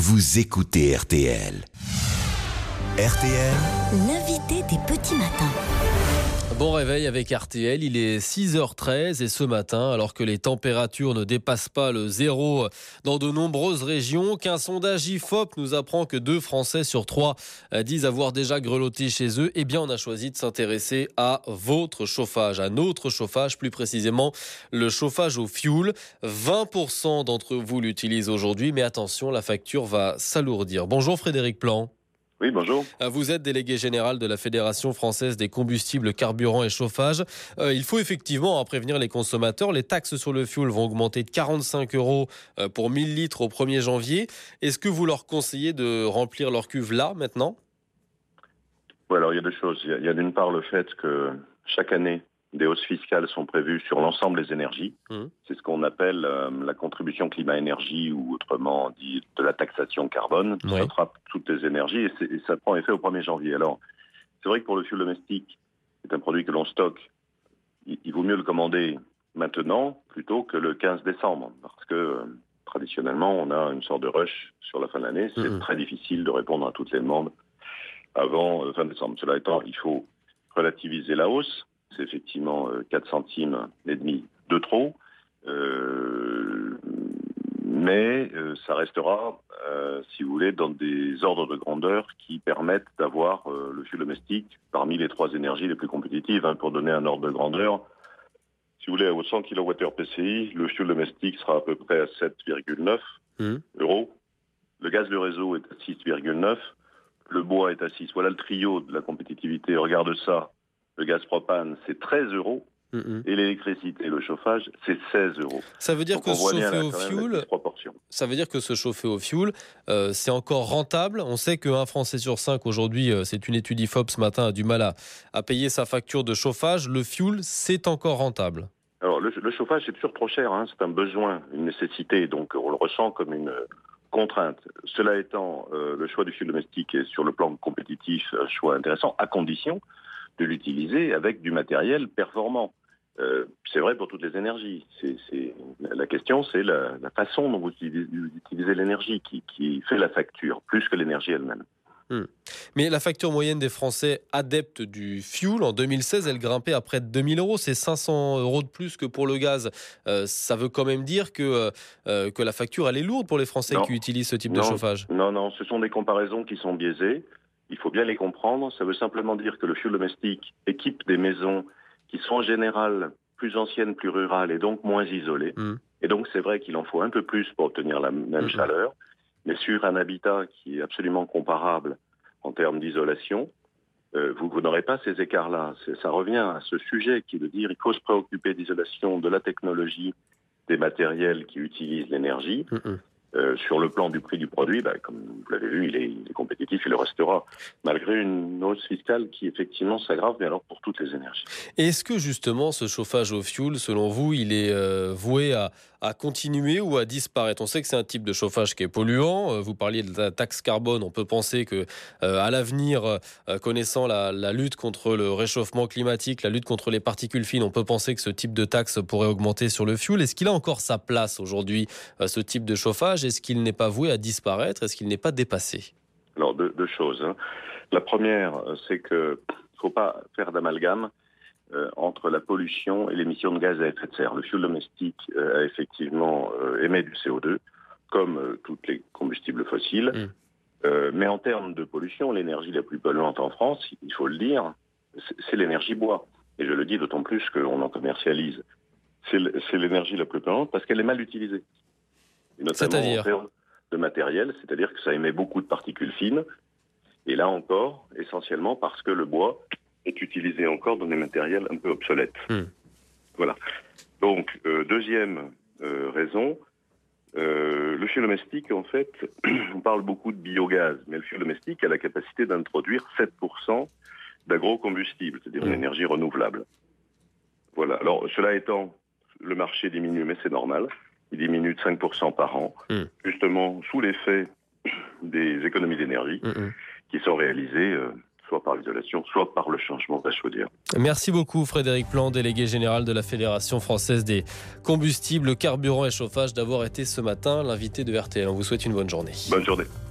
vous écoutez RTL. RTL, l'invité des petits matins. Bon réveil avec RTL, il est 6h13 et ce matin, alors que les températures ne dépassent pas le zéro dans de nombreuses régions, qu'un sondage IFOP nous apprend que 2 Français sur 3 disent avoir déjà grelotté chez eux, eh bien on a choisi de s'intéresser à votre chauffage, à notre chauffage, plus précisément le chauffage au fioul. 20% d'entre vous l'utilisent aujourd'hui, mais attention, la facture va s'alourdir. Bonjour Frédéric Plan. Oui, bonjour. Vous êtes délégué général de la Fédération française des combustibles, carburants et chauffage. Il faut effectivement prévenir les consommateurs. Les taxes sur le fioul vont augmenter de 45 € pour 1000 litres au 1er janvier. Est-ce que vous leur conseillez de remplir leur cuve là, maintenant ? Oui, alors il y a deux choses. Il y a d'une part le fait que chaque année, des hausses fiscales sont prévues sur l'ensemble des énergies. C'est ce qu'on appelle la contribution climat-énergie ou autrement dit de la taxation carbone. Oui. Ça frappe toutes les énergies et ça prend effet au 1er janvier. Alors, c'est vrai que pour le fioul domestique, c'est un produit que l'on stocke. Il vaut mieux le commander maintenant plutôt que le 15 décembre parce que traditionnellement, on a une sorte de rush sur la fin de l'année. C'est très difficile de répondre à toutes les demandes avant fin décembre. Cela étant, il faut relativiser la hausse. C'est effectivement 4 centimes et demi de trop, mais ça restera, si vous voulez, dans des ordres de grandeur qui permettent d'avoir le fioul domestique parmi les 3 énergies les plus compétitives. Pour donner un ordre de grandeur, si vous voulez, à 100 kWh PCI, le fioul domestique sera à peu près à 7,9 euros. Le gaz de réseau est à 6,9. Le bois est à 6. Voilà le trio de la compétitivité. Regarde ça. Le gaz propane, c'est 13 €. Et l'électricité, le chauffage, c'est 16 €. Ça veut dire Donc que on voit se bien, chauffer là, au quand même, fioul, la disproportion. ça veut dire que se chauffer au fioul, c'est encore rentable. On sait qu'un Français sur 5 aujourd'hui, c'est une étude IFOP ce matin, a du mal à payer sa facture de chauffage. Le fioul, c'est encore rentable. Alors, le chauffage, c'est toujours trop cher. C'est un besoin, une nécessité. Donc, on le ressent comme une contrainte. Cela étant, le choix du fioul domestique est sur le plan compétitif un choix intéressant, à condition de l'utiliser avec du matériel performant. C'est vrai pour toutes les énergies. La question, c'est la façon dont vous utilisez l'énergie qui fait la facture, plus que l'énergie elle-même. Mais la facture moyenne des Français adeptes du fioul, en 2016, elle grimpait à près de 2000 €. C'est 500 € de plus que pour le gaz. Ça veut quand même dire que la facture, elle est lourde pour les Français qui utilisent ce type de chauffage. Non, ce sont des comparaisons qui sont biaisées. Il faut bien les comprendre. Ça veut simplement dire que le fioul domestique équipe des maisons qui sont en général plus anciennes, plus rurales et donc moins isolées. Et donc c'est vrai qu'il en faut un peu plus pour obtenir la même chaleur. Mais sur un habitat qui est absolument comparable en termes d'isolation, vous n'aurez pas ces écarts-là. Ça revient à ce sujet qui est de dire qu'il faut se préoccuper d'isolation, de la technologie, des matériels qui utilisent l'énergie. Sur le plan du prix du produit, comme vous l'avez vu, il est compétitif, il le restera, malgré une hausse fiscale qui effectivement s'aggrave, mais alors pour toutes les énergies. Est-ce que justement ce chauffage au fioul, selon vous, il est voué à continuer ou à disparaître ? On sait que c'est un type de chauffage qui est polluant. Vous parliez de la taxe carbone. On peut penser que à l'avenir, connaissant la lutte contre le réchauffement climatique, la lutte contre les particules fines, on peut penser que ce type de taxe pourrait augmenter sur le fioul. Est-ce qu'il a encore sa place aujourd'hui, ce type de chauffage ? Est-ce qu'il n'est pas voué à disparaître ? Est-ce qu'il n'est pas dépassé ? Alors, deux choses. La première, c'est qu'il ne faut pas faire d'amalgame entre la pollution et l'émission de gaz à effet de serre. Le fioul domestique a effectivement émet du CO2, comme tous les combustibles fossiles. Mais en termes de pollution, l'énergie la plus polluante en France, il faut le dire, c'est l'énergie bois. Et je le dis d'autant plus qu'on en commercialise. C'est l'énergie la plus polluante parce qu'elle est mal utilisée. Et notamment en termes de matériel, c'est-à-dire que ça émet beaucoup de particules fines. Et là encore, essentiellement parce que le bois est utilisé encore dans des matériels un peu obsolètes. Voilà. Donc, deuxième raison, le fioul domestique, en fait, on parle beaucoup de biogaz, mais le fioul domestique a la capacité d'introduire 7% d'agrocombustible, c'est-à-dire une énergie renouvelable. Voilà. Alors, cela étant, le marché diminue, mais c'est normal. Il diminue de 5% par an, justement sous l'effet des économies d'énergie qui sont réalisées soit par l'isolation, soit par le changement de la chaudière. Merci beaucoup Frédéric Plan, délégué général de la Fédération française des combustibles, carburants et chauffage, d'avoir été ce matin l'invité de RTL. On vous souhaite une bonne journée. Bonne journée.